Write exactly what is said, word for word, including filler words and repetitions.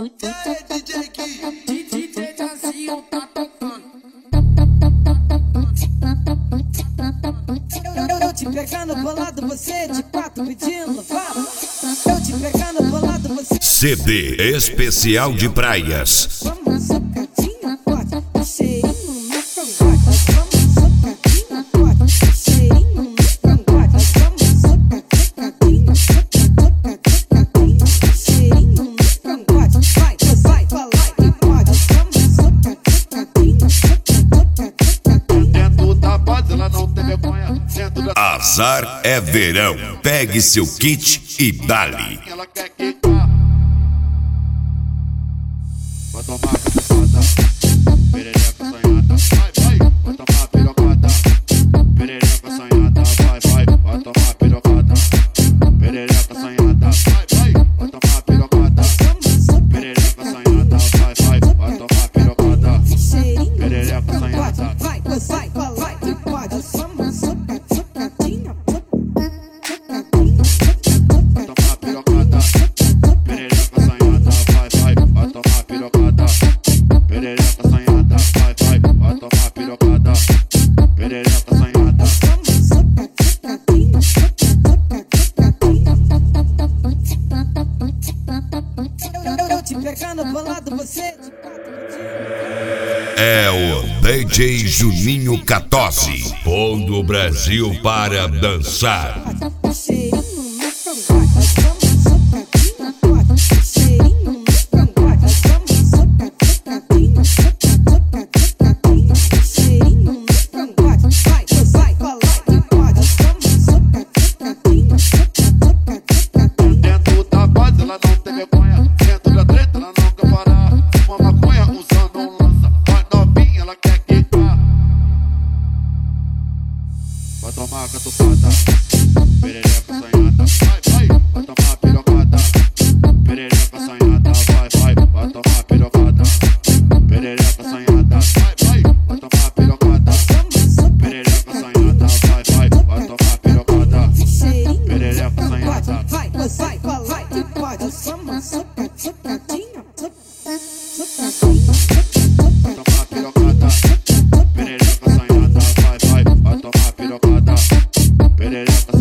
D J Gui, D J Jazinho tá tocando. Eu te pegando bolado, você de quatro pedindo, fala. Eu te pegando bolado, você. C D especial de praias. Vamos socadinha, pode. Cheirinho no cangote. Vamos socadinha, pode. Cheirinho no cangote. Vamos socadinha, socadinha, cheirinho no cangote. Vai, vai, fala que pode. Vamos socadinha, socadinha. Dentro da base ela não tem vergonha. Dentro da Azar é verão. Pegue seu kit e dali. ela quer quicar. Vai tomar cacetada, perereca assanhada, vai, vai, vai tomar pirocada, perereca assanhada, vai, vai, vai tomar pirocada, perereca assanhada, vai, vai, vai tomar pirocada, perereca assanhada, vai, vai, vai tomar pirocada, perereca assanhada. Vai, vai, fala que pode. Vamos socadinha, Vai tomar pirocada, perereca assanhada, vai, vai, vai tomar pirocada, perereca assanhada, vai, vai, vai tomar pirocada, perereca assanhada. Eu te pegando bolado, você. É o D J Juninho Catozzi, pondo o Brasil para dançar. Cheirinho no cangote. Vamos socadinha, pode. Cheirinho no cangote. Vamos socadinha, socadinha, cheirinho no cangote. Vai, vai, fala que pode. Vamos socadinha, socadinha. Dentro da base ela não tem vergonha. Dentro da treta ela não quer parar. Uma maconha usando um lança. Vai novinha, ela quer quicar. Vai tomar catucada, perereca assanhada, vai, vai, vai tomar pirocada, perereca assanhada, vai, vai, vai tomar pirocada, perereca assanhada, vai, vai, vai tomar pirocada, perereca assanhada, vai, vai, vai tomar pirocada, perereca assanhada. Vai, vai, fala que pode. Vamos socadinha, socadinha. Vai tomar pirocada, perereca assanhada, vai, vai, vai tomar pirocada, perereca